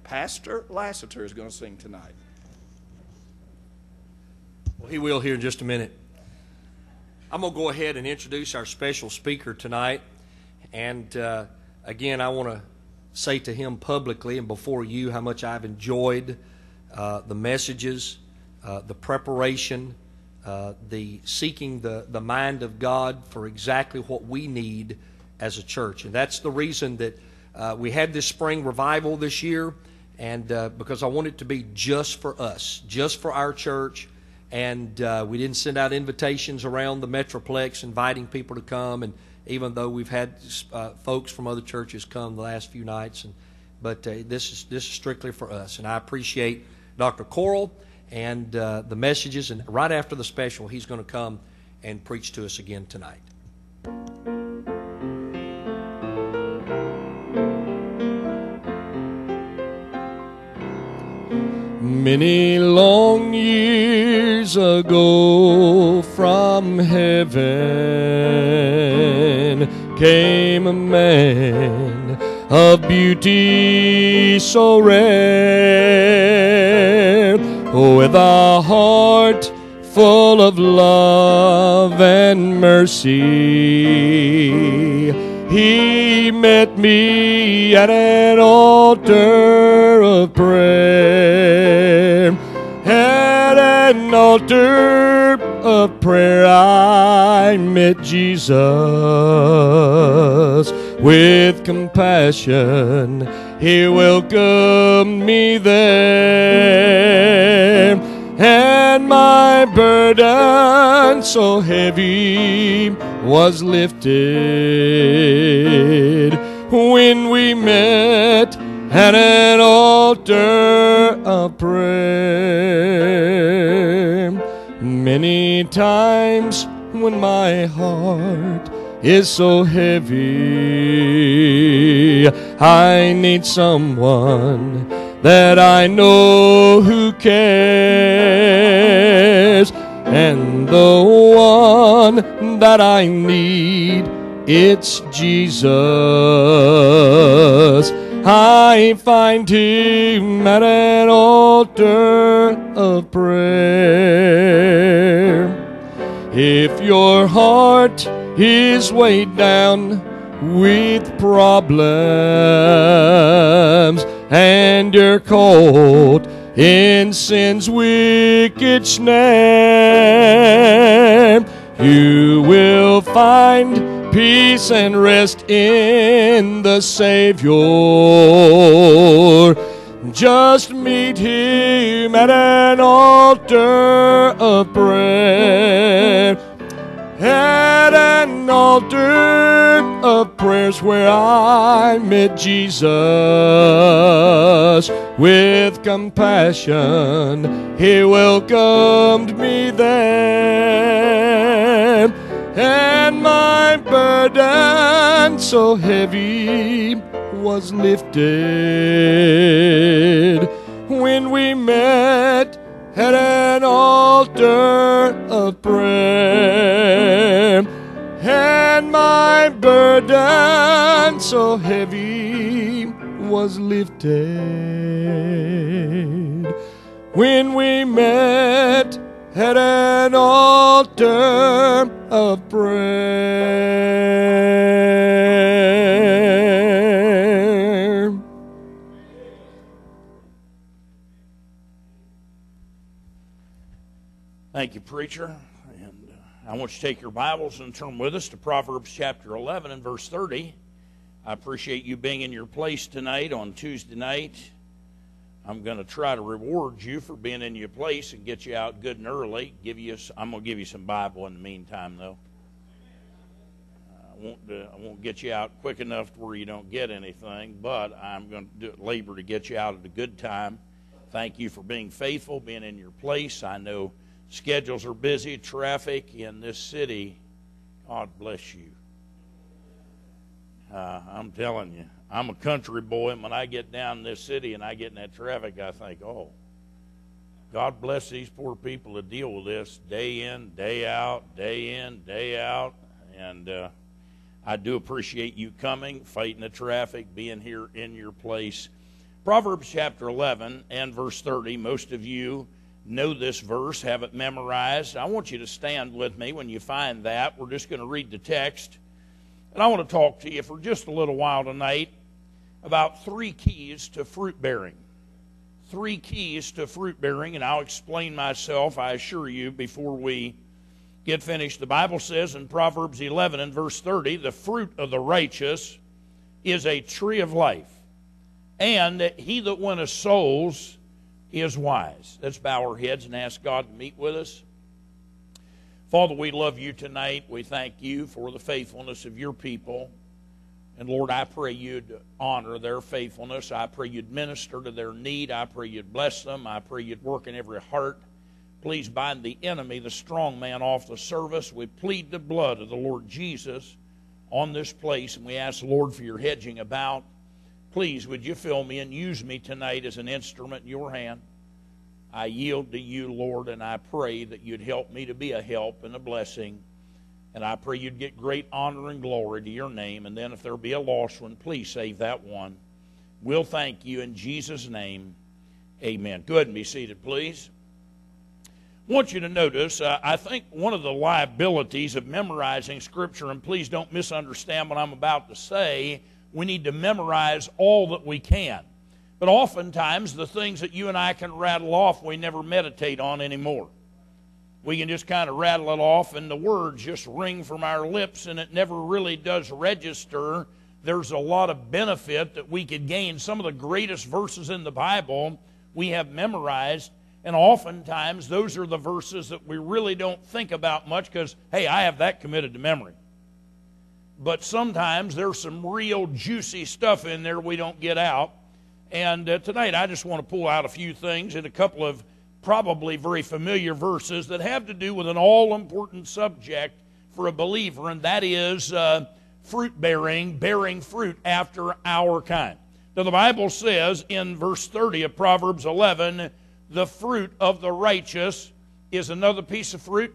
Pastor Lassiter is going to sing tonight. Well, he will here in just a minute. I'm going to go ahead and introduce our special speaker tonight. And again, I want to say to him publicly and before you how much I've enjoyed the messages, the preparation, the seeking the mind of God for exactly what we need as a church. And that's the reason that we had this spring revival this year, and because I want it to be just for us, just for our church. And we didn't send out invitations around the Metroplex inviting people to come, and even though we've had folks from other churches come the last few nights, but this is strictly for us. And I appreciate Dr. Coral and the messages, and right after the special, he's going to come and preach to us again tonight. Many long years ago from heaven came a man of beauty so rare, with a heart full of love and mercy. He met me at an altar of prayer. At an altar of prayer I met Jesus. With compassion He welcomed me there. And my burden so heavy was lifted when we met at an altar of prayer. Many times when my heart is so heavy, I need someone that I know who cares. And the one that I need, it's Jesus. I find Him at an altar of prayer. If your heart is weighed down with problems, and you're caught in sin's wicked snare, you will find peace and rest in the Savior. Just meet Him at an altar of prayer. At an altar of prayers where I met Jesus. With compassion He welcomed me there. And my burden so heavy was lifted when we met at an altar of prayer. And my burden so heavy was lifted when we met at an altar of prayer. Thank you, preacher. And I want you to take your Bibles and turn with us to Proverbs chapter 11 and verse 30. I appreciate you being in your place tonight on Tuesday night. I'm going to try to reward you for being in your place and get you out good and early. I'm going to give you some Bible in the meantime, though. I won't get you out quick enough to where you don't get anything, but I'm going to labor to get you out at a good time. Thank you for being faithful, being in your place. I know schedules are busy, traffic in this city. God bless you. I'm telling you, I'm a country boy, and when I get down in this city and I get in that traffic, I think, oh, God bless these poor people that deal with this day in, day out, day in, day out. And I do appreciate you coming, fighting the traffic, being here in your place. Proverbs chapter 11 and verse 30. Most of you know this verse, have it memorized. I want you to stand with me when you find that. We're just going to read the text. And I want to talk to you for just a little while tonight about 3 keys to fruit bearing. 3 keys to fruit bearing, and I'll explain myself, I assure you, before we get finished. The Bible says in Proverbs 11 and verse 30, the fruit of the righteous is a tree of life, and he that winneth souls is wise. Let's bow our heads and ask God to meet with us. Father, we love you tonight. We thank you for the faithfulness of your people. And Lord, I pray you'd honor their faithfulness. I pray you'd minister to their need. I pray you'd bless them. I pray you'd work in every heart. Please bind the enemy, the strong man, off the service. We plead the blood of the Lord Jesus on this place, and we ask, Lord, for your hedging about. Please, would you fill me and use me tonight as an instrument in your hand? I yield to you, Lord, and I pray that you'd help me to be a help and a blessing. And I pray you'd get great honor and glory to your name. And then if there be a lost one, please save that one. We'll thank you in Jesus' name. Amen. Go ahead and be seated, please. I want you to notice, I think one of the liabilities of memorizing Scripture, and please don't misunderstand what I'm about to say, we need to memorize all that we can. But oftentimes, the things that you and I can rattle off, we never meditate on anymore. We can just kind of rattle it off, and the words just ring from our lips, and it never really does register. There's a lot of benefit that we could gain. Some of the greatest verses in the Bible we have memorized, and oftentimes those are the verses that we really don't think about much because, hey, I have that committed to memory. But sometimes there's some real juicy stuff in there we don't get out. And tonight I just want to pull out a few things and a couple of probably very familiar verses that have to do with an all-important subject for a believer, and that is fruit bearing, bearing fruit after our kind. Now the Bible says in verse 30 of Proverbs 11, the fruit of the righteous is another piece of fruit.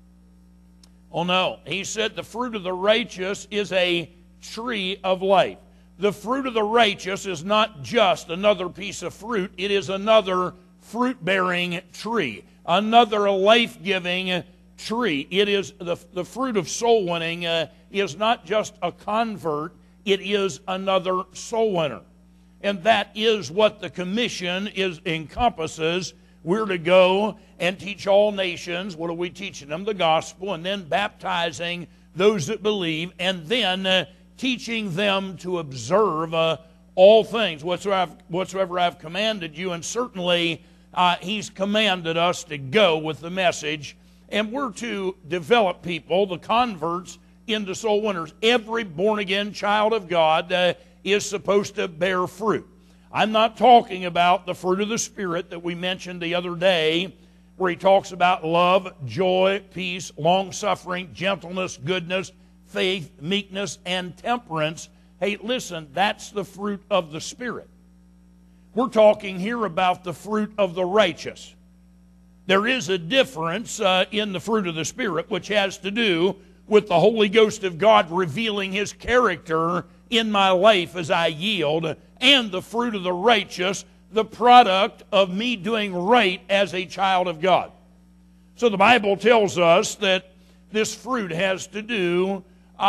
Oh no, he said the fruit of the righteous is a tree of life. The fruit of the righteous is not just another piece of fruit, it is another fruit-bearing tree, another life-giving tree. It is the fruit of soul winning is not just a convert, it is another soul winner. And that is what the commission encompasses. We're to go and teach all nations. What are we teaching them? The gospel, and then baptizing those that believe, and then teaching them to observe all things whatsoever I've commanded you. And certainly he's commanded us to go with the message, and we're to develop people, the converts, into soul winners. Every born-again child of God is supposed to bear fruit. I'm not talking about the fruit of the Spirit that we mentioned the other day, where he talks about love, joy, peace, long-suffering, gentleness, goodness, faith, meekness, and temperance. Hey, listen, that's the fruit of the Spirit. We're talking here about the fruit of the righteous. There is a difference in the fruit of the Spirit, which has to do with the Holy Ghost of God revealing His character in my life as I yield, and the fruit of the righteous, the product of me doing right as a child of God. So the Bible tells us that this fruit has to do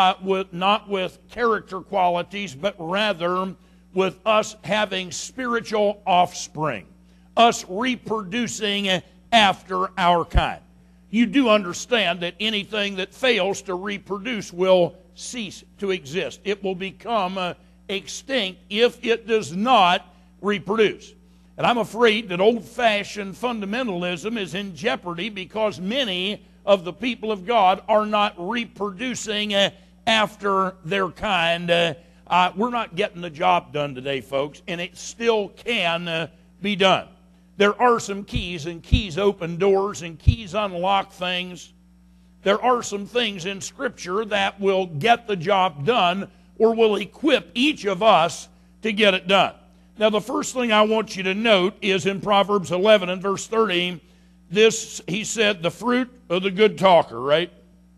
not with character qualities, but rather with us having spiritual offspring, us reproducing after our kind. You do understand that anything that fails to reproduce will cease to exist. It will become extinct if it does not reproduce. And I'm afraid that old-fashioned fundamentalism is in jeopardy because many of the people of God are not reproducing after their kind. We're not getting the job done today, folks, and it still can be done. There are some keys, and keys open doors, and keys unlock things. There are some things in Scripture that will get the job done or will equip each of us to get it done. Now, the first thing I want you to note is in Proverbs 11 and verse 30, he said, the fruit of the good talker, right?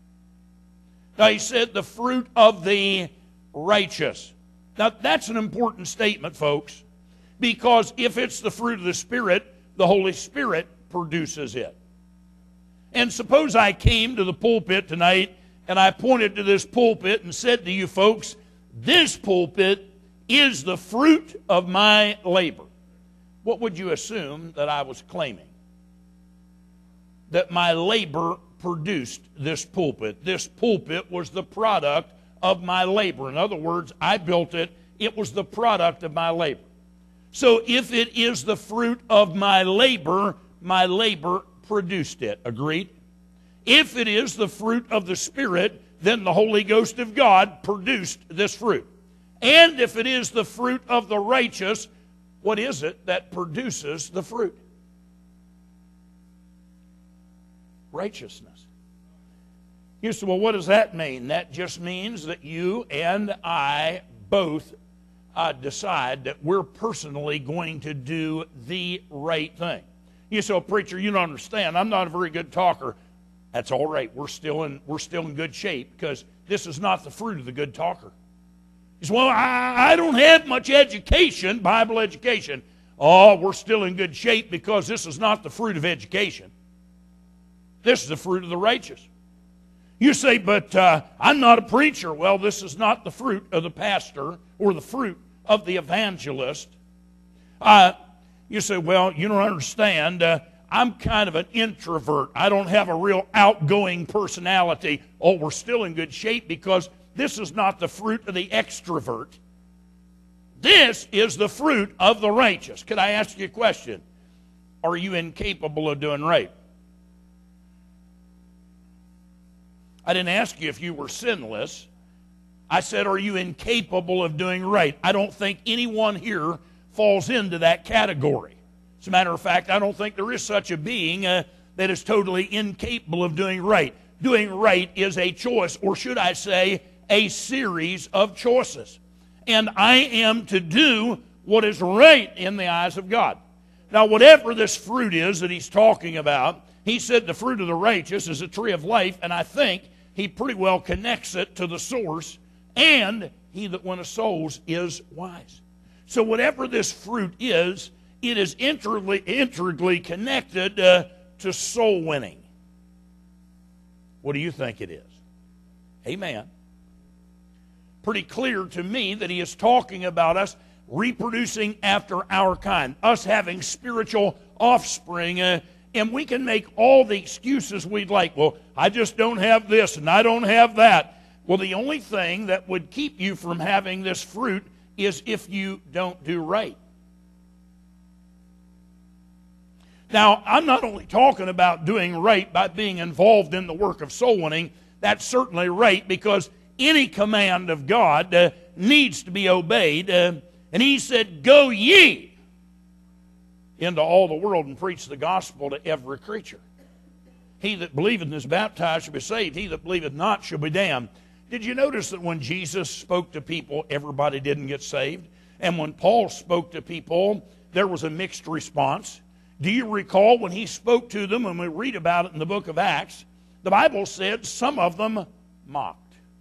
Now, he said, the fruit of the righteous. Now, that's an important statement, folks. Because if it's the fruit of the Spirit, the Holy Spirit produces it. And suppose I came to the pulpit tonight and I pointed to this pulpit and said to you folks, this pulpit is the fruit of my labor. What would you assume that I was claiming? That my labor produced this pulpit. This pulpit was the product of my labor. In other words, I built it. It was the product of my labor. So if it is the fruit of my labor produced it. Agreed? If it is the fruit of the Spirit, then the Holy Ghost of God produced this fruit. And if it is the fruit of the righteous, what is it that produces the fruit? Righteousness. You say, well, what does that mean? That just means that you and I both decide that we're personally going to do the right thing. You say, well, preacher, you don't understand. I'm not a very good talker. That's all right. We're still in good shape because this is not the fruit of the good talker. You say, well, I don't have much education, Bible education. Oh, we're still in good shape because this is not the fruit of education. This is the fruit of the righteous. You say, but I'm not a preacher. Well, this is not the fruit of the pastor or the fruit of the evangelist. You say, well, you don't understand. I'm kind of an introvert. I don't have a real outgoing personality. Oh, we're still in good shape because this is not the fruit of the extrovert. This is the fruit of the righteous. Could I ask you a question? Are you incapable of doing right? I didn't ask you if you were sinless. I said, are you incapable of doing right? I don't think anyone here falls into that category. As a matter of fact, I don't think there is such a being that is totally incapable of doing right. Doing right is a choice, or should I say, a series of choices. And I am to do what is right in the eyes of God. Now, whatever this fruit is that he's talking about, he said the fruit of the righteous is a tree of life, and I think he pretty well connects it to the source, and he that winneth souls is wise. So whatever this fruit is, it is integrally connected to soul winning. What do you think it is? Amen. Pretty clear to me that he is talking about us reproducing after our kind, us having spiritual offspring, and we can make all the excuses we'd like. Well, I just don't have this and I don't have that. Well, the only thing that would keep you from having this fruit is if you don't do right. Now, I'm not only talking about doing right by being involved in the work of soul winning. That's certainly right because any command of God needs to be obeyed. And he said, go ye into all the world and preach the gospel to every creature. He that believeth and is baptized shall be saved. He that believeth not shall be damned. Did you notice that when Jesus spoke to people, everybody didn't get saved? And when Paul spoke to people, there was a mixed response. Do you recall when he spoke to them, and we read about it in the book of Acts, the Bible said some of them mocked.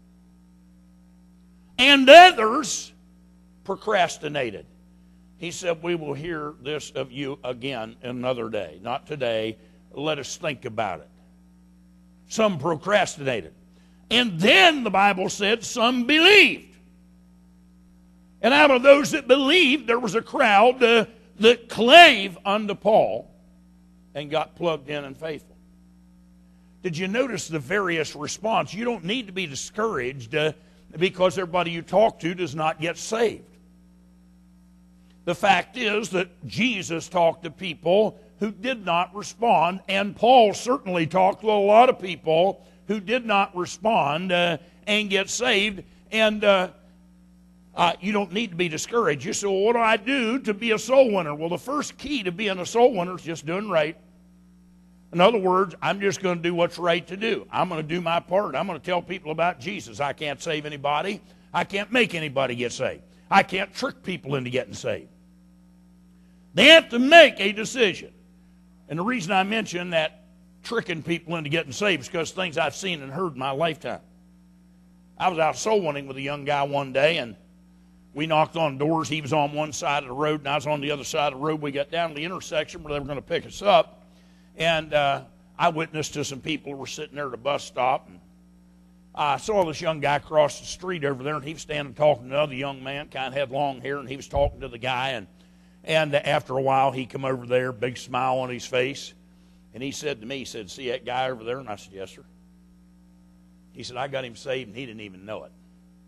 And others procrastinated. He said, we will hear this of you again another day. Not today. Let us think about it. Some procrastinated. And then the Bible said some believed. And out of those that believed, there was a crowd that clave unto Paul and got plugged in and faithful. Did you notice the various response? You don't need to be discouraged because everybody you talk to does not get saved. The fact is that Jesus talked to people who did not respond, and Paul certainly talked to a lot of people who did not respond and get saved. And you don't need to be discouraged. You say, well, what do I do to be a soul winner? Well, the first key to being a soul winner is just doing right. In other words, I'm just going to do what's right to do. I'm going to do my part. I'm going to tell people about Jesus. I can't save anybody. I can't make anybody get saved. I can't trick people into getting saved. They have to make a decision. And the reason I mention that tricking people into getting saved is because things I've seen and heard in my lifetime. I was out soul winning with a young guy one day, and We knocked on doors. He was on one side of the road, and I was on the other side of the road. We got down to the intersection where they were going to pick us up, and I witnessed to some people who were sitting there at a bus stop, and I saw this young guy cross the street over there, and he was standing talking to another young man, kind of had long hair, and he was talking to the guy, and after a while, he come over there, big smile on his face, and he said to me, he said, "See that guy over there?" And I said, "Yes, sir." He said, "I got him saved, and he didn't even know it."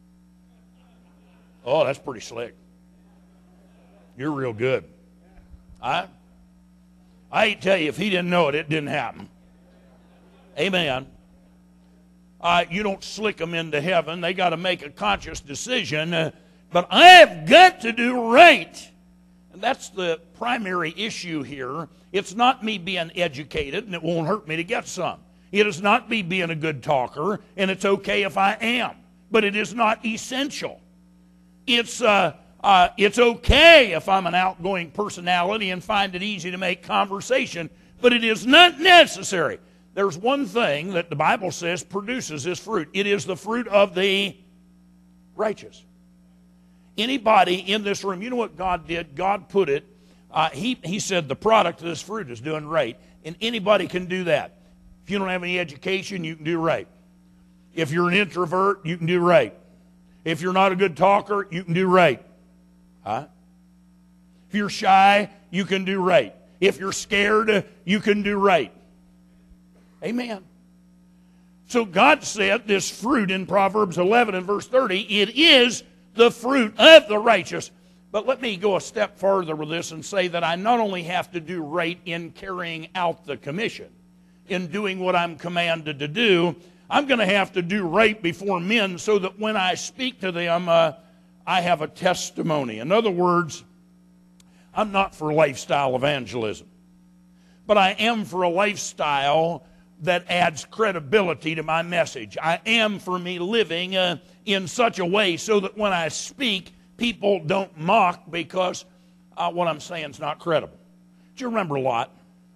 Oh, that's pretty slick. You're real good. I hate to tell you, if he didn't know it, it didn't happen. Amen. You don't slick them into heaven. They got to make a conscious decision. But I have got to do right. And that's the primary issue here. It's not me being educated, and it won't hurt me to get some. It is not me being a good talker, and it's okay if I am. But it is not essential. It's okay if I'm an outgoing personality and find it easy to make conversation, but it is not necessary. There's one thing that the Bible says produces this fruit. It is the fruit of the righteous. Anybody in this room, you know what God did? God put it, he said the product of this fruit is doing right, and anybody can do that. If you don't have any education, you can do right. If you're an introvert, you can do right. If you're not a good talker, you can do right. Huh? If you're shy, you can do right. If you're scared, you can do right. Amen. So God said this fruit in Proverbs 11 and verse 30, it is the fruit of the righteous. But let me go a step further with this and say that I not only have to do right in carrying out the commission, in doing what I'm commanded to do, I'm going to have to do right before men so that when I speak to them, I have a testimony. In other words, I'm not for lifestyle evangelism, but I am for a lifestyle that adds credibility to my message. I am for me living in such a way so that when I speak, people don't mock because what I'm saying is not credible. Do you remember Lot?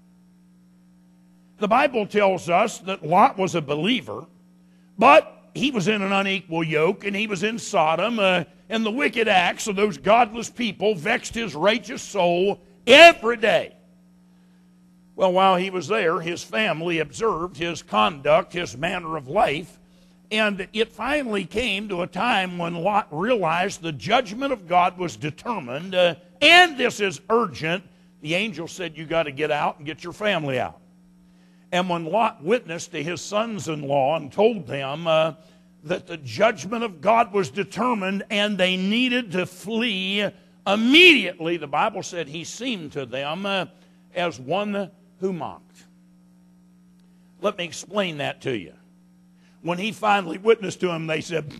The Bible tells us that Lot was a believer, but he was in an unequal yoke, and he was in Sodom, and the wicked acts of those godless people vexed his righteous soul every day. Well, while he was there, his family observed his conduct, his manner of life, and it finally came to a time when Lot realized the judgment of God was determined, and this is urgent. The angel said, "You got to get out and get your family out." And when Lot witnessed to his sons-in-law and told them that the judgment of God was determined and they needed to flee immediately, the Bible said he seemed to them as one who mocked. Let me explain that to you. When he finally witnessed to him, they said,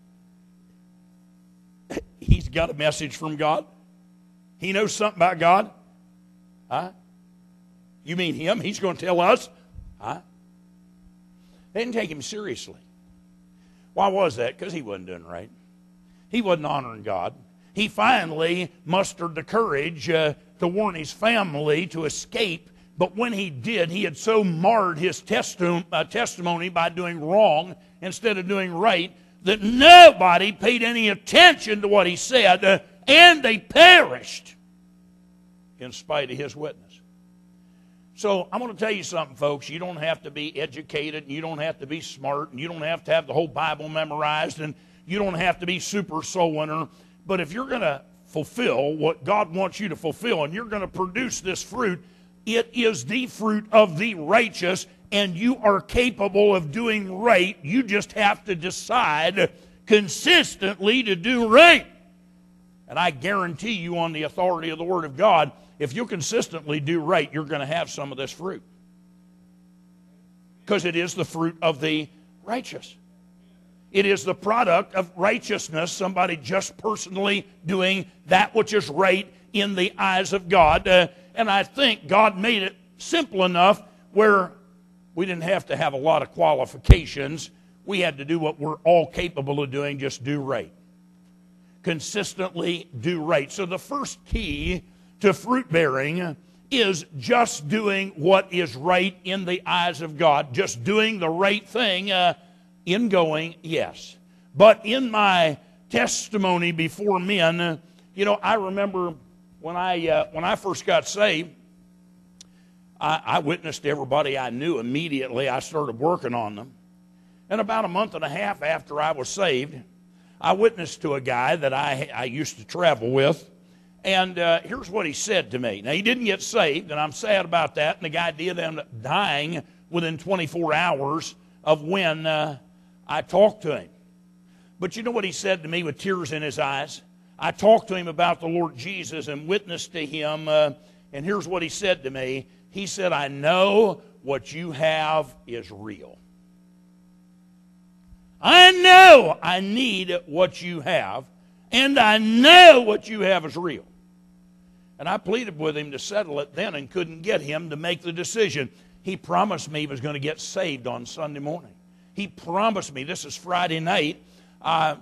"He's got a message from God. He knows something about God." Huh? You mean him? He's going to tell us? Huh? They didn't take him seriously. Why was that? Because he wasn't doing right. He wasn't honoring God. He finally mustered the courage to warn his family to escape. But when he did, he had so marred his testimony by doing wrong instead of doing right that nobody paid any attention to what he said, and they perished in spite of his witness. So I'm going to tell you something, folks. You don't have to be educated, and you don't have to be smart, and you don't have to have the whole Bible memorized, and you don't have to be super soul winner. But if you're going to fulfill what God wants you to fulfill, and you're going to produce this fruit, it is the fruit of the righteous, and you are capable of doing right. You just have to decide consistently to do right. And I guarantee you on the authority of the Word of God, if you consistently do right, you're going to have some of this fruit. Because it is the fruit of the righteous. It is the product of righteousness, somebody just personally doing that which is right in the eyes of God. And I think God made it simple enough where we didn't have to have a lot of qualifications. We had to do what we're all capable of doing, just do right. Consistently do right. So the first key to fruit bearing is just doing what is right in the eyes of God. Just doing the right thing in going, yes. But in my testimony before men. You know, I remember when I first got saved, I witnessed everybody I knew immediately. I started working on them. And about a month and a half after I was saved, I witnessed to a guy that I used to travel with. And here's what he said to me. Now, he didn't get saved, and I'm sad about that. And the guy did end up dying within 24 hours of when I talked to him. But you know what he said to me with tears in his eyes? I talked to him about the Lord Jesus and witnessed to him. And here's what he said to me. He said, I know what you have is real. I know I need what you have, and I know what you have is real. And I pleaded with him to settle it then and couldn't get him to make the decision. He promised me he was going to get saved on Sunday morning. He promised me, this is Friday night, and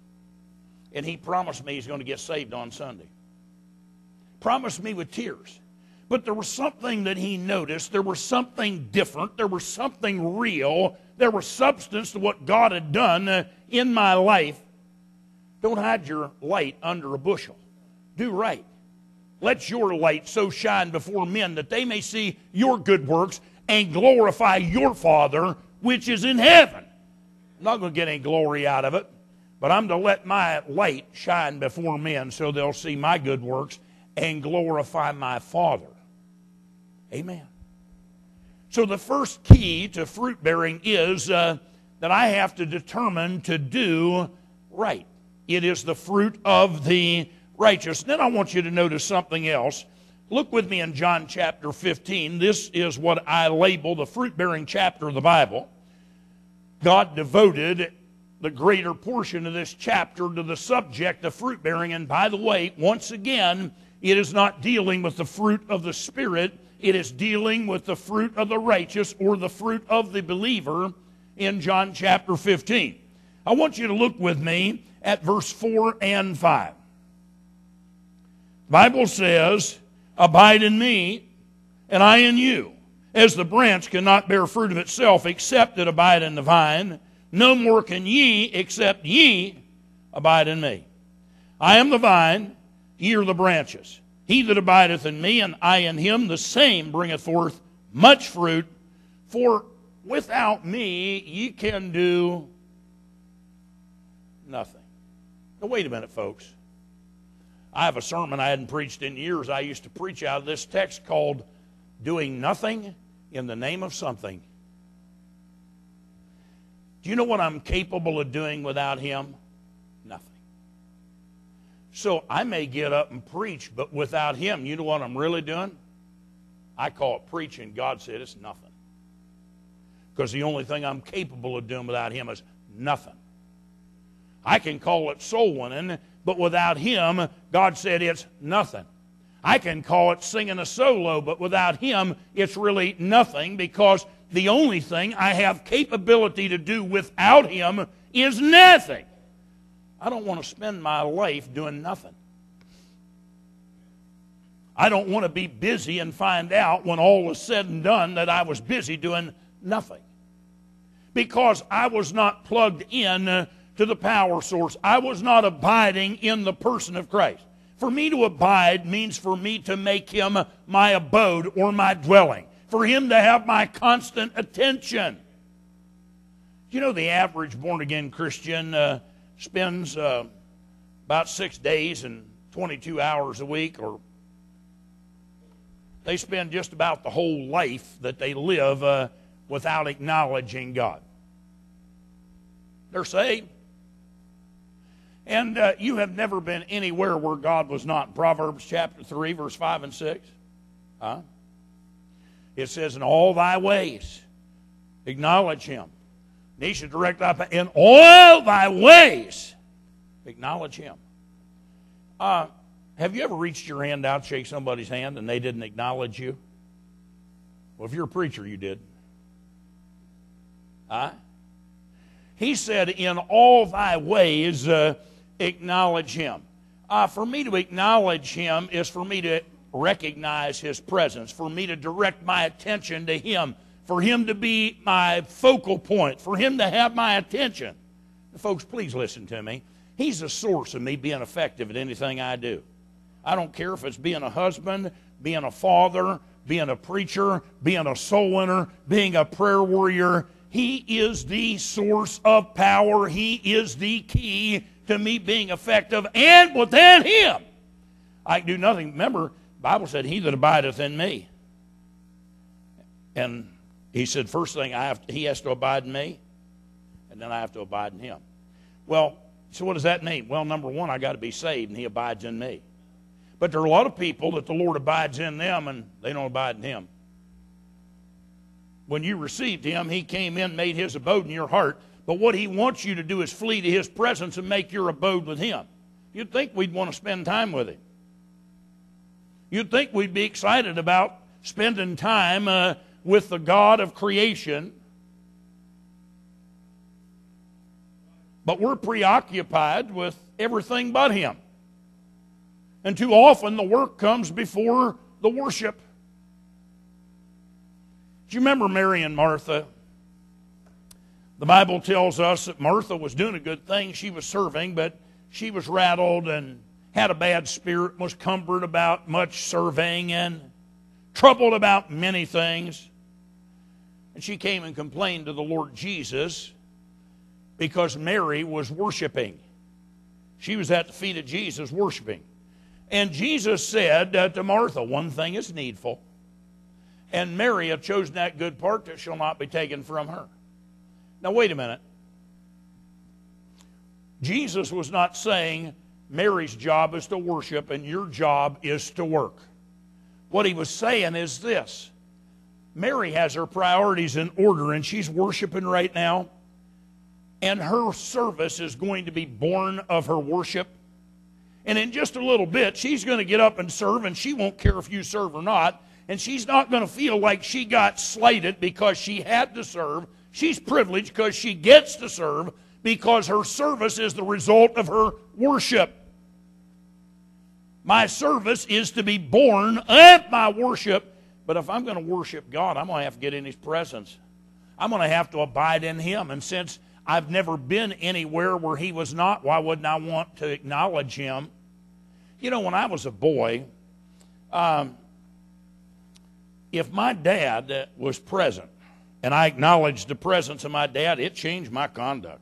he promised me he's going to get saved on Sunday. Promised me with tears. But there was something that he noticed. There was something different. There was something real. There was substance to what God had done in my life. Don't hide your light under a bushel. Do right. Let your light so shine before men that they may see your good works and glorify your Father which is in heaven. I'm not going to get any glory out of it, but I'm to let my light shine before men so they'll see my good works and glorify my Father. Amen. So the first key to fruit bearing is that I have to determine to do right. It is the fruit of the righteous. Then I want you to notice something else. Look with me in John chapter 15. This is what I label the fruit-bearing chapter of the Bible. God devoted the greater portion of this chapter to the subject of fruit-bearing. And by the way, once again, it is not dealing with the fruit of the Spirit. It is dealing with the fruit of the righteous or the fruit of the believer in John chapter 15. I want you to look with me at verse 4 and 5. The Bible says, abide in me, and I in you. As the branch cannot bear fruit of itself except it abide in the vine, no more can ye except ye abide in me. I am the vine, ye are the branches. He that abideth in me, and I in him, the same bringeth forth much fruit. For without me ye can do nothing. Now wait a minute, folks. I have a sermon I hadn't preached in years. I used to preach out of this text called Doing Nothing in the Name of Something. Do you know what I'm capable of doing without him? Nothing. So I may get up and preach, but without him, you know what I'm really doing? I call it preaching. God said it's nothing. Because the only thing I'm capable of doing without him is nothing. I can call it soul winning, but without him, God said it's nothing. I can call it singing a solo, but without him, it's really nothing, because the only thing I have capability to do without him is nothing. I don't want to spend my life doing nothing. I don't want to be busy and find out when all is said and done that I was busy doing nothing. Because I was not plugged in to the power source. I was not abiding in the person of Christ. For me to abide means for me to make him my abode or my dwelling. For him to have my constant attention. You know, the average born-again Christian spends about 6 days and 22 hours a week, or they spend just about the whole life that they live without acknowledging God. They're saved. And you have never been anywhere where God was not. Proverbs chapter 3, verse 5 and 6. It says, in all thy ways, acknowledge him. And he should direct thy path. In all thy ways, acknowledge him. Have you ever reached your hand out, shake somebody's hand, and they didn't acknowledge you? Well, if you're a preacher, you did. He said, in all thy ways, acknowledge him. For me to acknowledge him is for me to recognize his presence, for me to direct my attention to him, for him to be my focal point, for him to have my attention. Folks, please listen to me. He's the source of me being effective at anything I do. I don't care if it's being a husband, being a father, being a preacher, being a soul winner, being a prayer warrior. He is the source of power. He is the key to me being effective. And within Him, I can do nothing. Remember, the Bible said, He that abideth in me. And He said, first thing, He has to abide in me, and then I have to abide in Him. Well, so what does that mean? Well, number one, I got to be saved, and He abides in me. But there are a lot of people that the Lord abides in them, and they don't abide in Him. When you received Him, He came in, made His abode in your heart. But what He wants you to do is flee to His presence and make your abode with Him. You'd think we'd want to spend time with Him. You'd think we'd be excited about spending time with the God of creation. But we're preoccupied with everything but Him. And too often the work comes before the worship. Do you remember Mary and Martha? The Bible tells us that Martha was doing a good thing. She was serving, but she was rattled and had a bad spirit, was cumbered about much serving and troubled about many things. And she came and complained to the Lord Jesus because Mary was worshiping. She was at the feet of Jesus worshiping. And Jesus said to Martha, one thing is needful, and Mary hath chosen that good part that shall not be taken from her. Now wait a minute. Jesus was not saying Mary's job is to worship and your job is to work. What He was saying is this. Mary has her priorities in order, and she's worshiping right now, and her service is going to be born of her worship. And in just a little bit, she's going to get up and serve, and she won't care if you serve or not. And she's not going to feel like she got slighted because she had to serve. She's privileged because she gets to serve, because her service is the result of her worship. My service is to be born of my worship. But if I'm going to worship God, I'm going to have to get in His presence. I'm going to have to abide in Him. And since I've never been anywhere where He was not, why wouldn't I want to acknowledge Him? You know, when I was a boy, if my dad was present and I acknowledged the presence of my dad, it changed my conduct.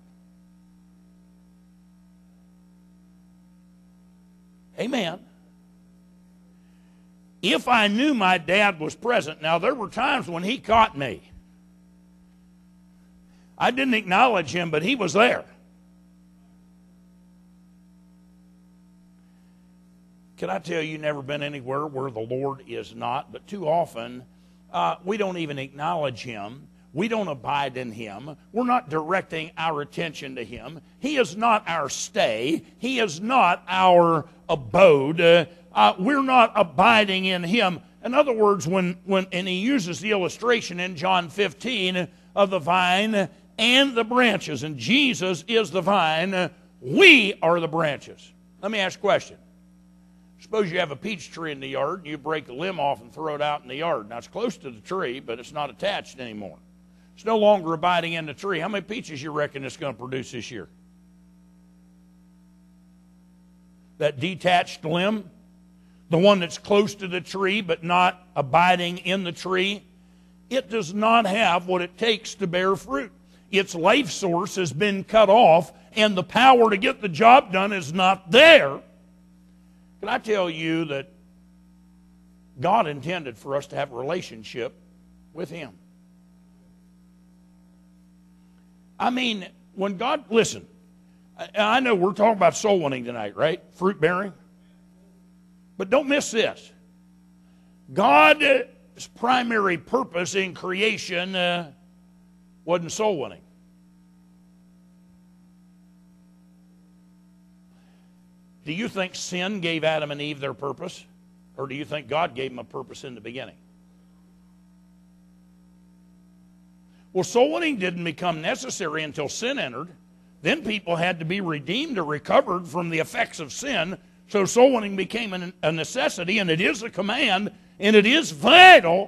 Amen. If I knew my dad was present, now there were times when he caught me. I didn't acknowledge him, but he was there. Can I tell you, never been anywhere where the Lord is not, but too often we don't even acknowledge Him. We don't abide in Him. We're not directing our attention to Him. He is not our stay. He is not our abode. We're not abiding in Him. In other words, and He uses the illustration in John 15 of the vine and the branches, and Jesus is the vine, we are the branches. Let me ask a question. Suppose you have a peach tree in the yard, and you break the limb off and throw it out in the yard. Now, it's close to the tree, but it's not attached anymore. It's no longer abiding in the tree. How many peaches you reckon it's going to produce this year? That detached limb, the one that's close to the tree but not abiding in the tree, it does not have what it takes to bear fruit. Its life source has been cut off, and the power to get the job done is not there. Can I tell you that God intended for us to have a relationship with Him? I mean, when God, listen, I know we're talking about soul winning tonight, right? Fruit bearing. But don't miss this. God's primary purpose in creation wasn't soul winning. Do you think sin gave Adam and Eve their purpose? Or do you think God gave them a purpose in the beginning? Well, soul winning didn't become necessary until sin entered. Then people had to be redeemed or recovered from the effects of sin. So soul winning became a necessity, and it is a command, and it is vital.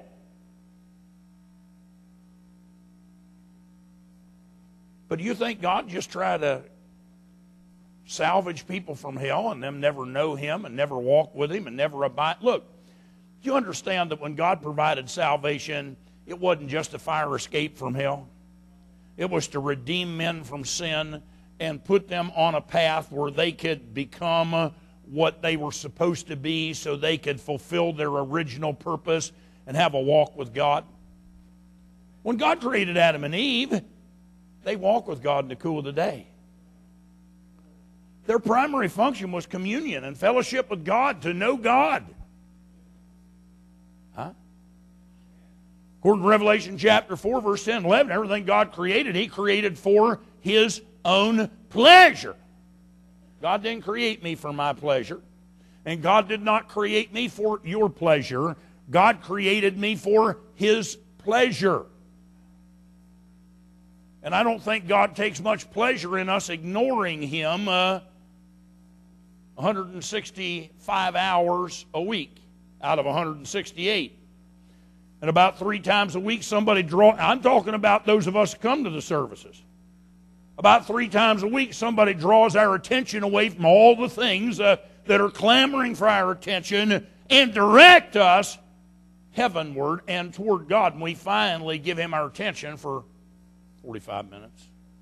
But do you think God just tried to salvage people from hell and them never know Him and never walk with Him and never abide. Look, do you understand that when God provided salvation, it wasn't just a fire escape from hell? It was to redeem men from sin and put them on a path where they could become what they were supposed to be so they could fulfill their original purpose and have a walk with God. When God created Adam and Eve, they walked with God in the cool of the day. Their primary function was communion and fellowship with God, to know God. According to Revelation chapter 4, verse 10 and 11, everything God created, He created for His own pleasure. God didn't create me for my pleasure. And God did not create me for your pleasure. God created me for His pleasure. And I don't think God takes much pleasure in us ignoring Him 165 hours a week out of 168. And about 3 times a week somebody I'm talking about those of us who come to the services. About 3 times a week somebody draws our attention away from all the things that are clamoring for our attention and direct us heavenward and toward God. And we finally give Him our attention for 45 minutes.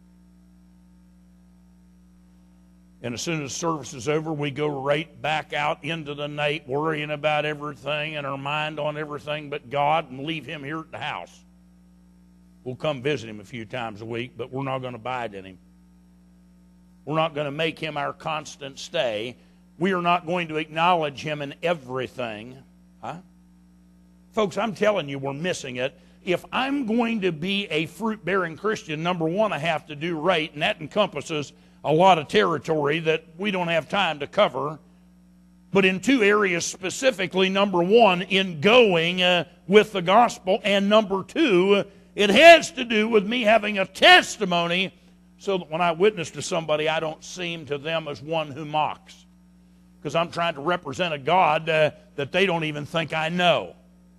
And as soon as service is over, we go right back out into the night worrying about everything and our mind on everything but God and leave Him here at the house. We'll come visit Him a few times a week, but we're not going to abide in Him. We're not going to make Him our constant stay. We are not going to acknowledge Him in everything. Folks, I'm telling you, we're missing it. If I'm going to be a fruit-bearing Christian, number one, I have to do right, and that encompasses a lot of territory that we don't have time to cover. But in 2 areas specifically, number one, in going with the gospel, and number 2, it has to do with me having a testimony so that when I witness to somebody, I don't seem to them as one who mocks. Because I'm trying to represent a God that they don't even think I know.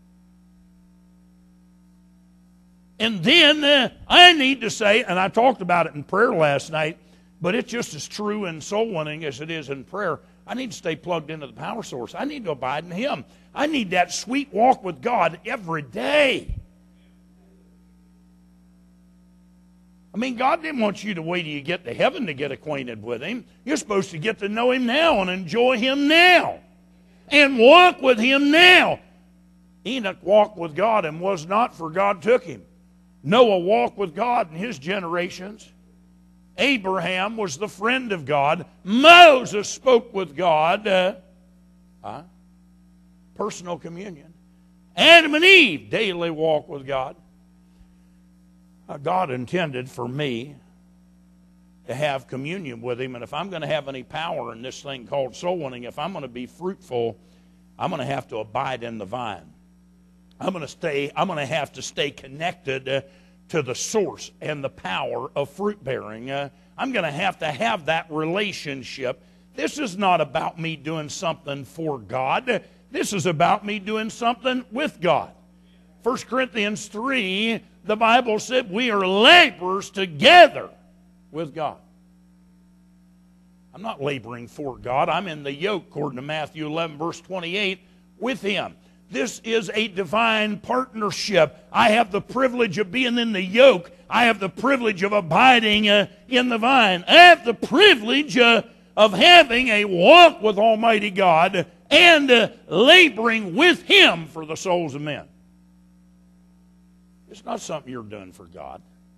And then I need to say, and I talked about it in prayer last night, but it's just as true in soul winning as it is in prayer. I need to stay plugged into the power source. I need to abide in Him. I need that sweet walk with God every day. I mean, God didn't want you to wait till you get to heaven to get acquainted with Him. You're supposed to get to know Him now and enjoy Him now and walk with Him now. Enoch walked with God and was not, for God took him. Noah walked with God in his generations. Abraham was the friend of God. Moses spoke with God. Personal communion. Adam and Eve daily walk with God. God intended for me to have communion with Him, and if I'm going to have any power in this thing called soul winning, if I'm going to be fruitful, I'm going to have to abide in the vine. I'm going to have to stay connected to the source and the power of fruit bearing. I'm going to have that relationship. This is not about me doing something for God. This is about me doing something with God. 1 Corinthians 3, the Bible said we are laborers together with God. I'm not laboring for God. I'm in the yoke, according to Matthew 11, verse 28, with Him. This is a divine partnership. I have the privilege of being in the yoke. I have the privilege of abiding in the vine. I have the privilege of having a walk with Almighty God and laboring with Him for the souls of men. It's not something you're doing for God.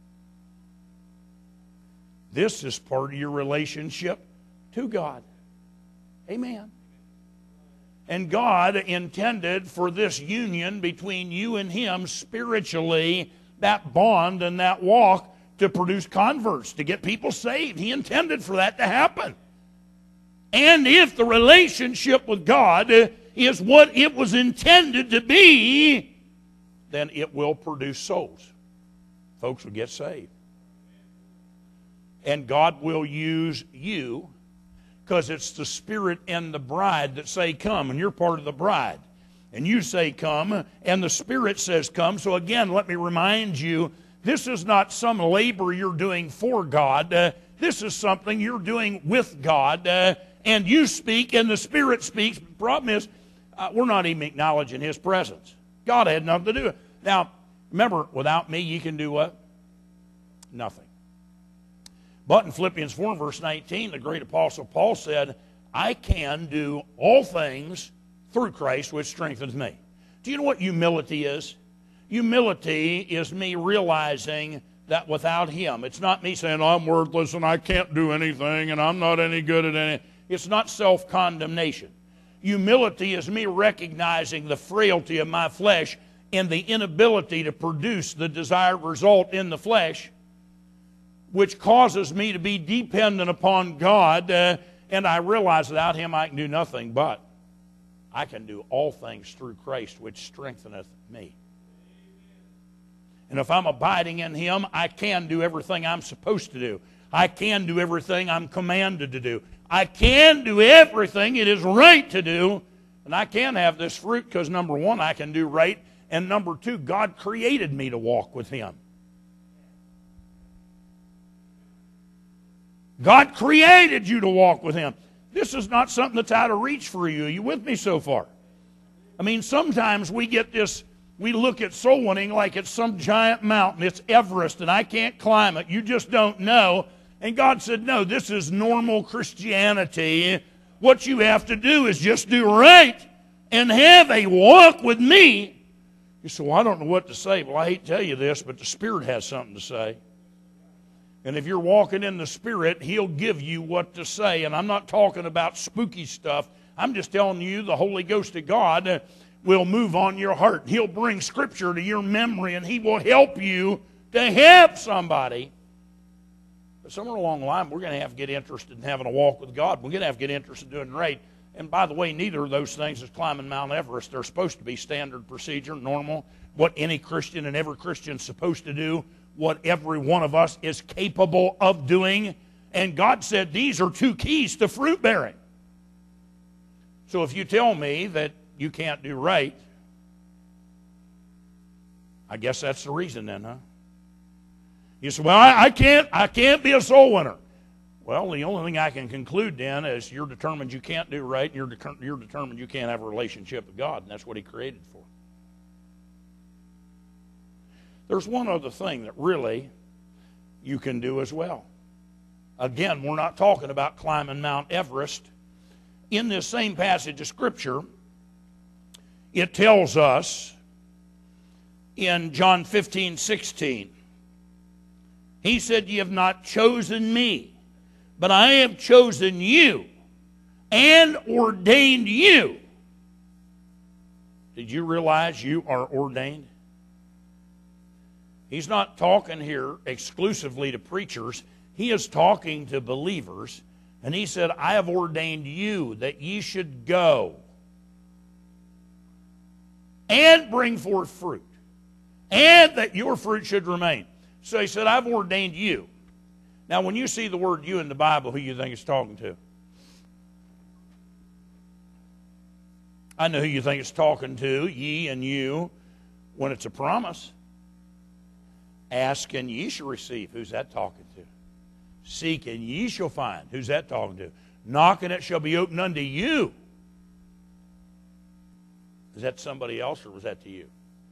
This is part of your relationship to God. Amen. And God intended for this union between you and Him spiritually, that bond and that walk, to produce converts, to get people saved. He intended for that to happen. And if the relationship with God is what it was intended to be, then it will produce souls. Folks will get saved. And God will use you, because it's the Spirit and the bride that say come, and you're part of the bride. And you say come, and the Spirit says come. So again, let me remind you, this is not some labor you're doing for God. This is something you're doing with God, and you speak and the Spirit speaks. The problem is, we're not even acknowledging His presence. God had nothing to do with it. Now, remember, without me, you can do what? Nothing. But in Philippians 4, verse 19, the great apostle Paul said, I can do all things through Christ, which strengthens me. Do you know what humility is? Humility is me realizing that without Him, it's not me saying, I'm worthless and I can't do anything and I'm not any good at anything. It's not self-condemnation. Humility is me recognizing the frailty of my flesh and the inability to produce the desired result in the flesh, which causes me to be dependent upon God, and I realize without Him I can do nothing, but I can do all things through Christ, which strengtheneth me. And if I'm abiding in Him, I can do everything I'm supposed to do. I can do everything I'm commanded to do. I can do everything it is right to do, and I can have this fruit because, number one, I can do right, and number two, God created me to walk with Him. God created you to walk with Him. This is not something that's out of reach for you. Are you with me so far? I mean, sometimes we get this, we look at soul winning like it's some giant mountain. It's Everest, and I can't climb it. You just don't know. And God said, no, this is normal Christianity. What you have to do is just do right and have a walk with me. You say, well, I don't know what to say. Well, I hate to tell you this, but the Spirit has something to say. And if you're walking in the Spirit, He'll give you what to say. And I'm not talking about spooky stuff. I'm just telling you the Holy Ghost of God will move on your heart. He'll bring Scripture to your memory, and He will help you to help somebody. But somewhere along the line, we're going to have to get interested in having a walk with God. We're going to have to get interested in doing right. And by the way, neither of those things is climbing Mount Everest. They're supposed to be standard procedure, normal, what any Christian and every Christian is supposed to do, what every one of us is capable of doing. And God said these are two keys to fruit bearing. So if you tell me that you can't do right, I guess that's the reason then, huh? You say, well, I can't be a soul winner. Well, the only thing I can conclude then is you're determined you can't do right, and you're determined you can't have a relationship with God, and that's what He created for. There's one other thing that really you can do as well. Again, we're not talking about climbing Mount Everest. In this same passage of Scripture, it tells us in John 15:16, He said, ye have not chosen me, but I have chosen you and ordained you. Did you realize you are ordained? He's not talking here exclusively to preachers. He is talking to believers. And He said, I have ordained you that ye should go and bring forth fruit, and that your fruit should remain. So He said, I've ordained you. Now, when you see the word you in the Bible, who you think it's talking to? I know who you think it's talking to, ye and you, when it's a promise. Ask and ye shall receive. Who's that talking to? Seek and ye shall find. Who's that talking to? Knock and it shall be opened unto you. Is that somebody else or was that to you?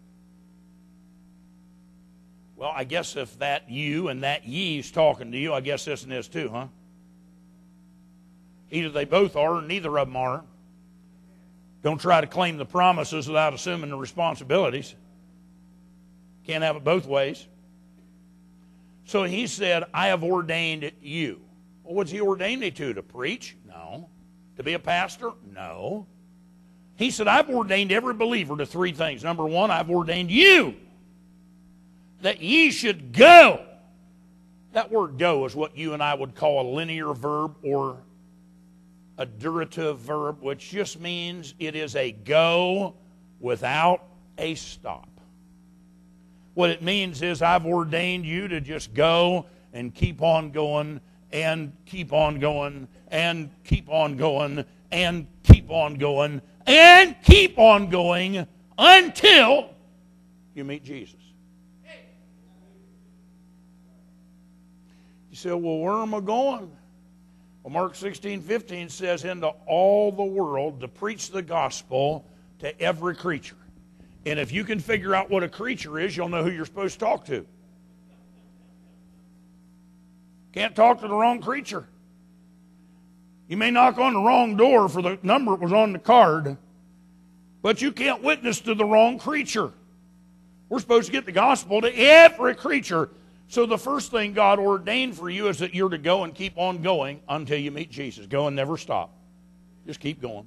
Well, I guess if that you and that ye is talking to you, I guess this and this too, huh? Either they both are or neither of them are. Don't try to claim the promises without assuming the responsibilities. Can't have it both ways. So He said, I have ordained you. Well, what's He ordained me to? To preach? No. To be a pastor? No. He said, I've ordained every believer to three things. Number one, I've ordained you that ye should go. That word go is what you and I would call a linear verb or a durative verb, which just means it is a go without a stop. What it means is I've ordained you to just go and keep on going and keep on going and keep on going and keep on going and keep on going until you meet Jesus. You say, well, where am I going? Well, Mark 16:15 says, into all the world to preach the gospel to every creature. And if you can figure out what a creature is, you'll know who you're supposed to talk to. Can't talk to the wrong creature. You may knock on the wrong door for the number that was on the card, but you can't witness to the wrong creature. We're supposed to get the gospel to every creature. So the first thing God ordained for you is that you're to go and keep on going until you meet Jesus. Go and never stop. Just keep going.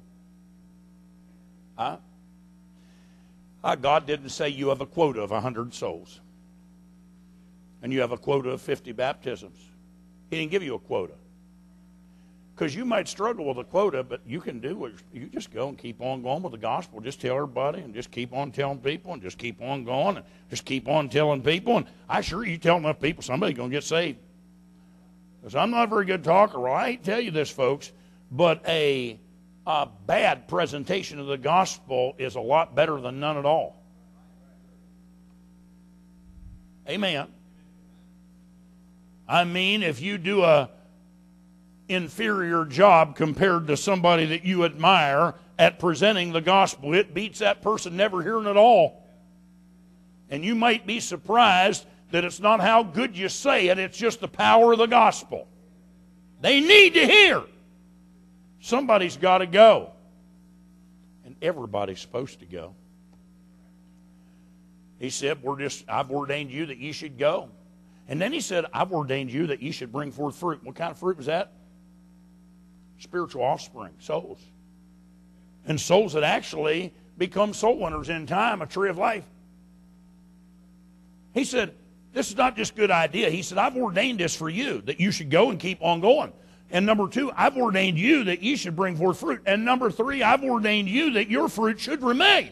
God didn't say you have a quota of 100 souls. And you have a quota of 50 baptisms. He didn't give you a quota. Because you might struggle with a quota, but you can do what you just go and keep on going with the gospel. Just tell everybody and just keep on telling people and just keep on going and just keep on telling people. And I assure you tell enough people, somebody's going to get saved. Because I'm not a very good talker. Well, I hate to tell you this, folks, but a bad presentation of the gospel is a lot better than none at all. Amen. I mean, if you do a inferior job compared to somebody that you admire at presenting the gospel, it beats that person never hearing it all. And you might be surprised that it's not how good you say it, it's just the power of the gospel. They need to hear. Somebody's got to go. And everybody's supposed to go. He said, I've ordained you that you should go. And then he said, I've ordained you that you should bring forth fruit. What kind of fruit was that? Spiritual offspring, souls. And souls that actually become soul winners in time, a tree of life. He said, this is not just a good idea. He said, I've ordained this for you, that you should go and keep on going. And number 2, I've ordained you that you should bring forth fruit. And number 3, I've ordained you that your fruit should remain.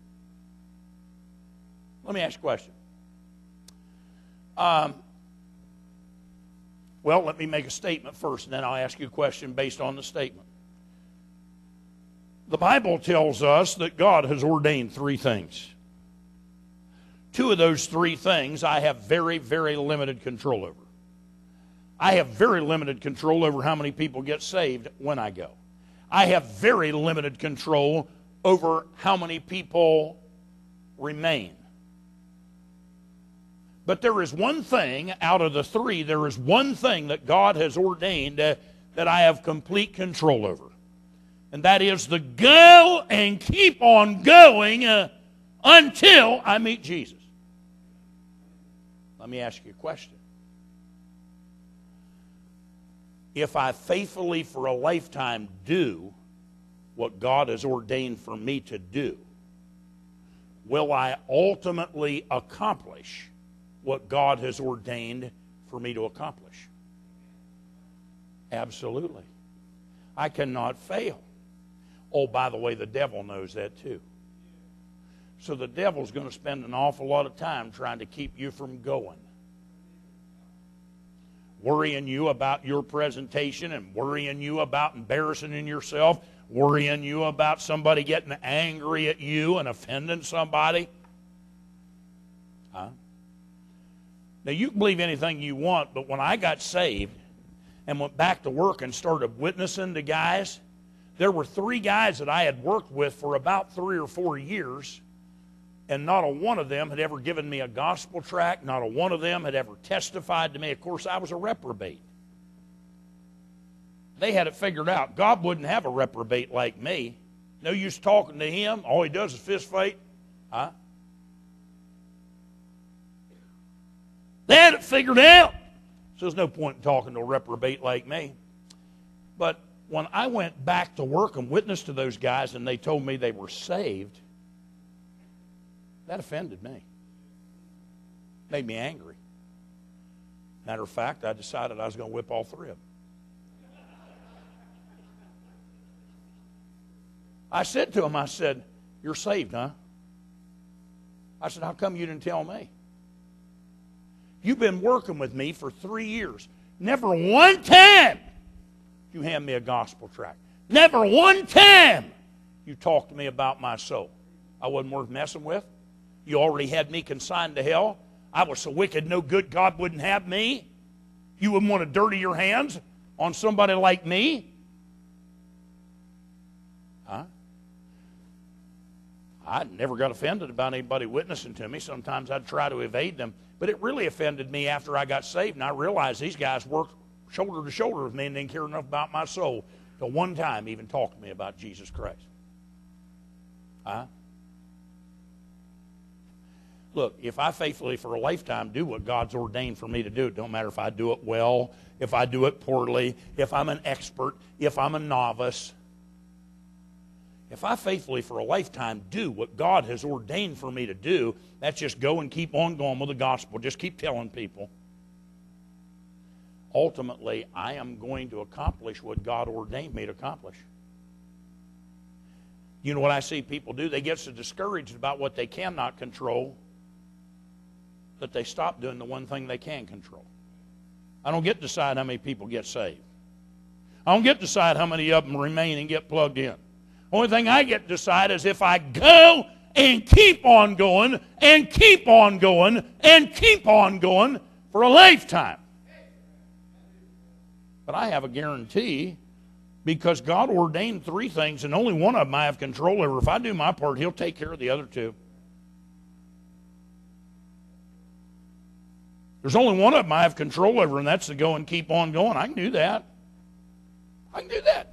Let me ask you a question. Well, let me make a statement first, and then I'll ask you a question based on the statement. The Bible tells us that God has ordained 3 things. 2 of those 3 things I have very, very limited control over. I have very limited control over how many people get saved when I go. I have very limited control over how many people remain. But there is one thing out of the 3, there is one thing that God has ordained that I have complete control over. And that is to go and keep on going until I meet Jesus. Let me ask you a question. If I faithfully for a lifetime do what God has ordained for me to do, will I ultimately accomplish what God has ordained for me to accomplish? Absolutely. I cannot fail. Oh, by the way, the devil knows that too. So the devil's going to spend an awful lot of time trying to keep you from going. Worrying you about your presentation and worrying you about embarrassing yourself, worrying you about somebody getting angry at you and offending somebody. Now, you can believe anything you want, but when I got saved and went back to work and started witnessing to guys, there were 3 guys that I had worked with for about 3 or 4 years, and not a one of them had ever given me a gospel tract. Not a one of them had ever testified to me. Of course, I was a reprobate. They had it figured out. God wouldn't have a reprobate like me. No use talking to him. All he does is fist fight. They had it figured out. So there's no point in talking to a reprobate like me. But when I went back to work and witnessed to those guys and they told me they were saved, that offended me. Made me angry. Matter of fact, I decided I was going to whip all 3 of them. I said to them, I said, "You're saved, huh?" I said, "How come you didn't tell me? You've been working with me for 3 years. Never one time you hand me a gospel tract. Never one time you talked to me about my soul. I wasn't worth messing with. You already had me consigned to hell. I was so wicked, no good, God wouldn't have me. You wouldn't want to dirty your hands on somebody like me? Huh? I never got offended about anybody witnessing to me. Sometimes I'd try to evade them. But it really offended me after I got saved, and I realized these guys worked shoulder to shoulder with me and didn't care enough about my soul to one time even talk to me about Jesus Christ. Huh? Look, if I faithfully for a lifetime do what God's ordained for me to do, it don't matter if I do it well, if I do it poorly, if I'm an expert, if I'm a novice. If I faithfully for a lifetime do what God has ordained for me to do, that's just go and keep on going with the gospel. Just keep telling people. Ultimately, I am going to accomplish what God ordained me to accomplish. You know what I see people do? They get so discouraged about what they cannot control that they stop doing the one thing they can control. I don't get to decide how many people get saved. I don't get to decide how many of them remain and get plugged in. Only thing I get to decide is if I go and keep on going and keep on going and keep on going for a lifetime. But I have a guarantee, because God ordained 3 things and only one of them I have control over. If I do my part, He'll take care of the other 2. There's only one of them I have control over, and that's to go and keep on going. I can do that. I can do that.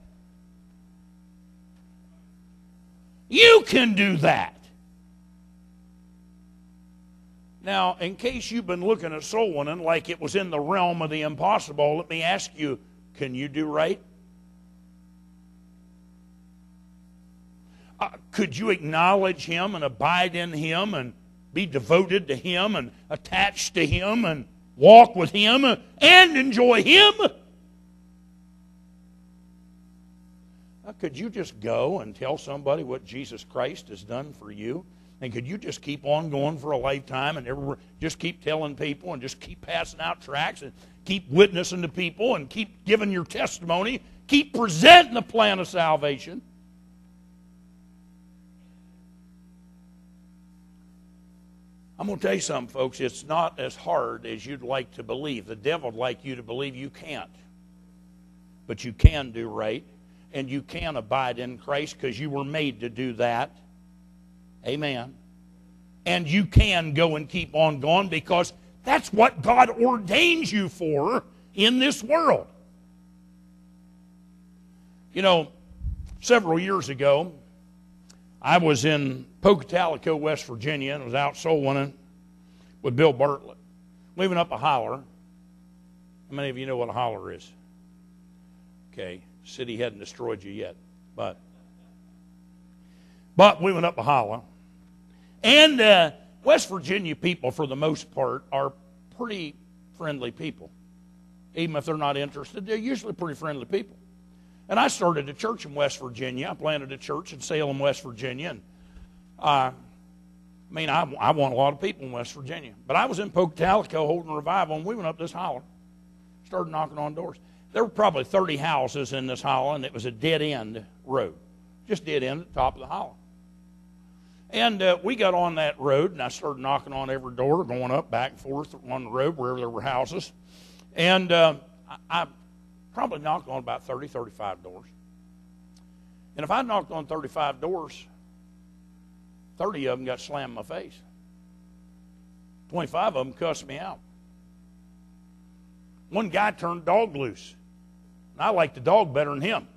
You can do that. Now, in case you've been looking at soul winning like it was in the realm of the impossible, let me ask you, can you do right? Could you acknowledge Him and abide in Him and be devoted to Him and attached to Him and walk with Him and enjoy Him? Could you just go and tell somebody what Jesus Christ has done for you? And could you just keep on going for a lifetime and just keep telling people and just keep passing out tracts and keep witnessing to people and keep giving your testimony, keep presenting the plan of salvation? I'm going to tell you something, folks. It's not as hard as you'd like to believe. The devil would like you to believe you can't. But you can do right. And you can abide in Christ because you were made to do that. Amen. And you can go and keep on going because that's what God ordains you for in this world. You know, several years ago, I was in Pocatalico, West Virginia, and was out soul winning with Bill Bartlett. We went up a holler. How many of you know what a holler is? Okay. City hadn't destroyed you yet, but we went up a holler. And West Virginia people, for the most part, are pretty friendly people. Even if they're not interested, they're usually pretty friendly people. And I started a church in West Virginia. I planted a church in Salem, West Virginia. And I want a lot of people in West Virginia. But I was in Pocatalico holding a revival, and we went up this holler, started knocking on doors. There were probably 30 houses in this holler, and it was a dead-end road. Just dead end at the top of the holler. And we got on that road, and I started knocking on every door, going up, back and forth on the road wherever there were houses. And I probably knocked on about 30, 35 doors. And if I knocked on 35 doors, 30 of them got slammed in my face. 25 of them cussed me out. One guy turned dog loose. And I liked the dog better than him.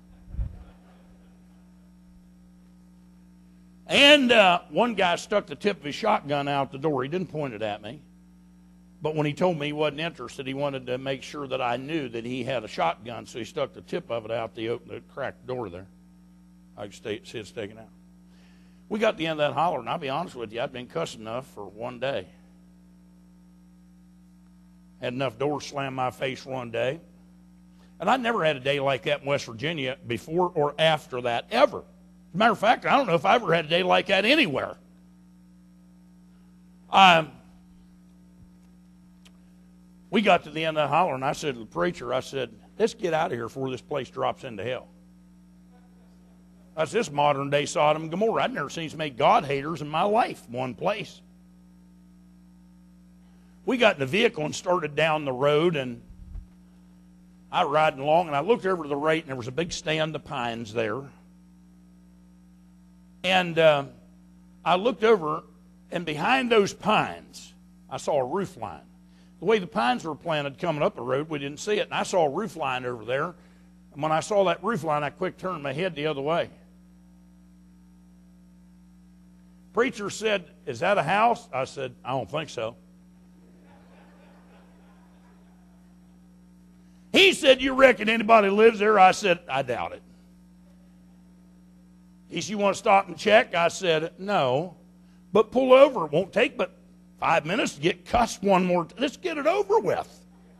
And one guy stuck the tip of his shotgun out the door. He didn't point it at me. But when he told me he wasn't interested, he wanted to make sure that I knew that he had a shotgun, so he stuck the tip of it out the cracked door there. I could see it sticking out. We got to the end of that holler, and I'll be honest with you, I'd been cussing enough for one day. Had enough doors slam my face one day. And I never had a day like that in West Virginia before or after that, ever. As a matter of fact, I don't know if I ever had a day like that anywhere. We got to the end of the holler, and I said to the preacher, I said, let's get out of here before this place drops into hell. That's this modern-day Sodom and Gomorrah. I'd never seen so many God-haters in my life in one place. We got in the vehicle and started down the road, and I was riding along, and I looked over to the right, and there was a big stand of pines there. And I looked over, and behind those pines, I saw a roof line. The way the pines were planted coming up the road, we didn't see it. And I saw a roof line over there. And when I saw that roof line, I quick turned my head the other way. Preacher said, "Is that a house?" I said, "I don't think so." He said, "You reckon anybody lives there?" I said, "I doubt it." He said, "You want to stop and check?" I said, "No, but pull over. It won't take but 5 minutes to get cussed one more time. Let's get it over with."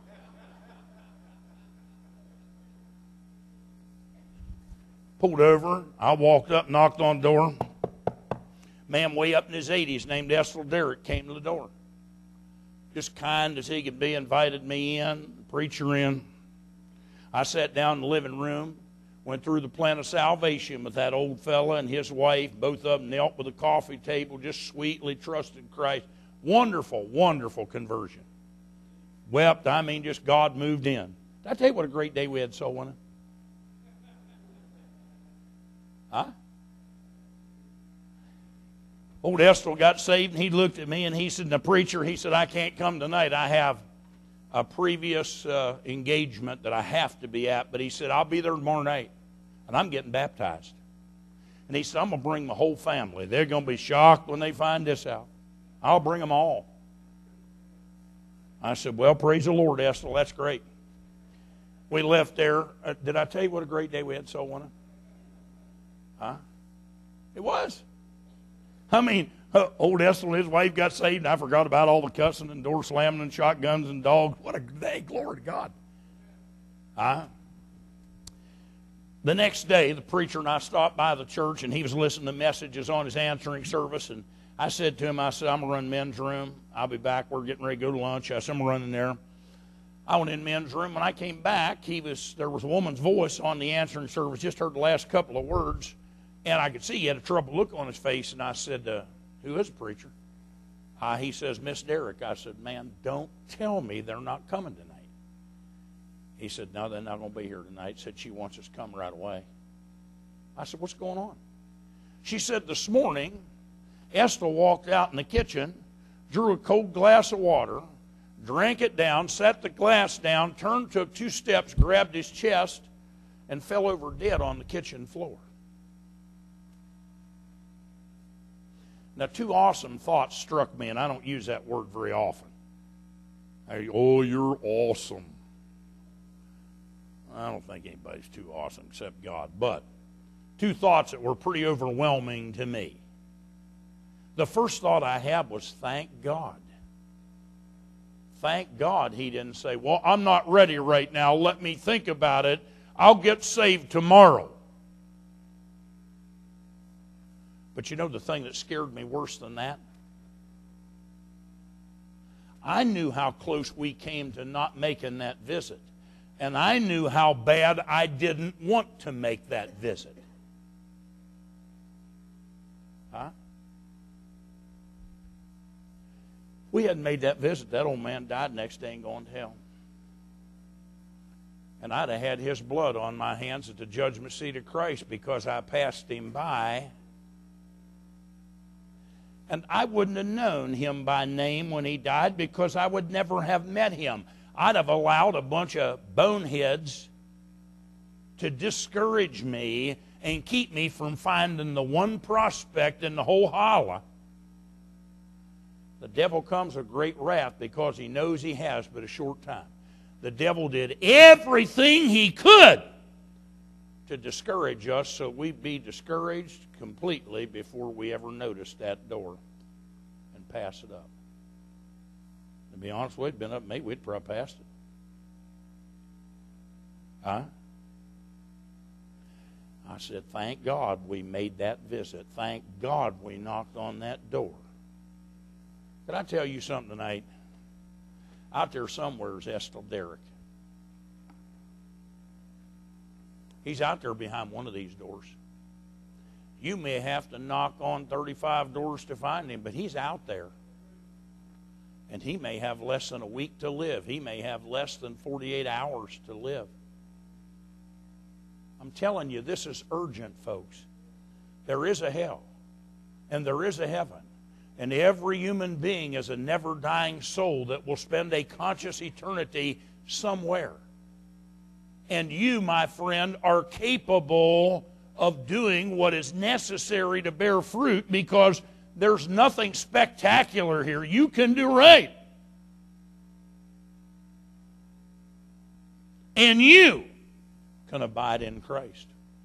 Pulled over. I walked up, knocked on the door. Man way up in his 80s named Ethel Derrick came to the door. Just kind as he could be, invited me in, preacher in. I sat down in the living room, went through the plan of salvation with that old fella and his wife. Both of them knelt with a coffee table, just sweetly trusted Christ. Wonderful, wonderful conversion. Wept, I mean, just God moved in. Did I tell you what a great day we had soul winning? Huh? Old Estel got saved, and he looked at me, and he said, "The preacher," he said, "I can't come tonight. I have a previous engagement that I have to be at." But he said, "I'll be there tomorrow night, and I'm getting baptized." And he said, "I'm going to bring my whole family. They're going to be shocked when they find this out. I'll bring them all." I said, "Well, praise the Lord, Estel. That's great." We left there. Did I tell you what a great day we had soul winning? Huh? It was. I mean, old Estel and his wife got saved, and I forgot about all the cussing and door slamming and shotguns and dogs. What a day. Glory to God. The next day, the preacher and I stopped by the church, and he was listening to messages on his answering service. And I said to him, I said, "I'm going to run men's room. I'll be back. We're getting ready to go to lunch." I said, "I'm going to run in there." I went in men's room. When I came back, there was a woman's voice on the answering service. Just heard the last couple of words. And I could see he had a troubled look on his face. And I said, "Who is the preacher?" He says, "Miss Derrick." I said, "Man, don't tell me they're not coming tonight." He said, "No, they're not going to be here tonight." Said, "She wants us to come right away." I said, "What's going on?" She said, "This morning, Esther walked out in the kitchen, drew a cold glass of water, drank it down, set the glass down, turned, took 2 steps, grabbed his chest, and fell over dead on the kitchen floor." Now, 2 awesome thoughts struck me, and I don't use that word very often. "Oh, you're awesome." I don't think anybody's too awesome except God. But 2 thoughts that were pretty overwhelming to me. The first thought I had was, thank God. Thank God he didn't say, "Well, I'm not ready right now. Let me think about it. I'll get saved tomorrow." But you know the thing that scared me worse than that? I knew how close we came to not making that visit. And I knew how bad I didn't want to make that visit. Huh? We hadn't made that visit. That old man died next day and going to hell. And I'd have had his blood on my hands at the judgment seat of Christ because I passed him by. And I wouldn't have known him by name when he died because I would never have met him. I'd have allowed a bunch of boneheads to discourage me and keep me from finding the one prospect in the whole holler. The devil comes with great wrath because he knows he has but a short time. The devil did everything he could to discourage us so we'd be discouraged completely before we ever noticed that door and pass it up. To be honest, we'd been up late, we'd probably passed it. Huh? I said, thank God we made that visit. Thank God we knocked on that door. Can I tell you something tonight? Out there somewhere is Ethel Derrick. He's out there behind one of these doors. You may have to knock on 35 doors to find him, but he's out there. And he may have less than a week to live. He may have less than 48 hours to live. I'm telling you, this is urgent, folks. There is a hell, and there is a heaven. And every human being is a never-dying soul that will spend a conscious eternity somewhere. And you, my friend, are capable of doing what is necessary to bear fruit, because there's nothing spectacular here. You can do right. And you can abide in Christ.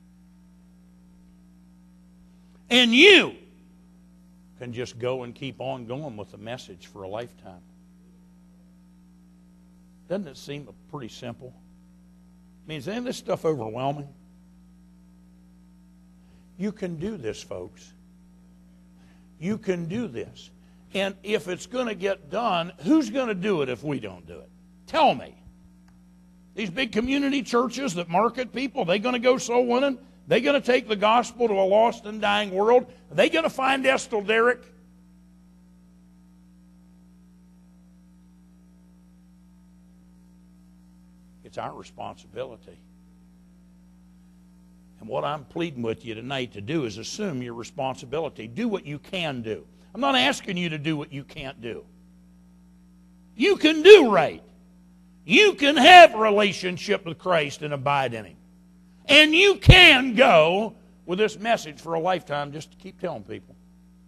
And you can just go and keep on going with the message for a lifetime. Doesn't it seem pretty simple? I mean, is any of this stuff overwhelming? You can do this, folks. You can do this. And if it's going to get done, who's going to do it if we don't do it? Tell me. These big community churches that market people, are they going to go soul winning? Are they going to take the gospel to a lost and dying world? Are they going to find Estill Derrick? It's our responsibility. And what I'm pleading with you tonight to do is assume your responsibility. Do what you can do. I'm not asking you to do what you can't do. You can do right. You can have a relationship with Christ and abide in Him. And you can go with this message for a lifetime, just to keep telling people.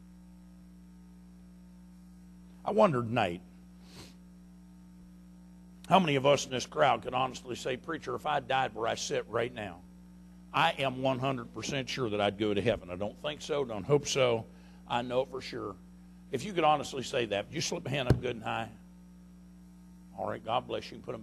I wonder tonight, how many of us in this crowd could honestly say, preacher, if I died where I sit right now, I am 100% sure that I'd go to heaven. I don't think so, don't hope so. I know for sure. If you could honestly say that, would you slip a hand up good and high? All right, God bless you. Put them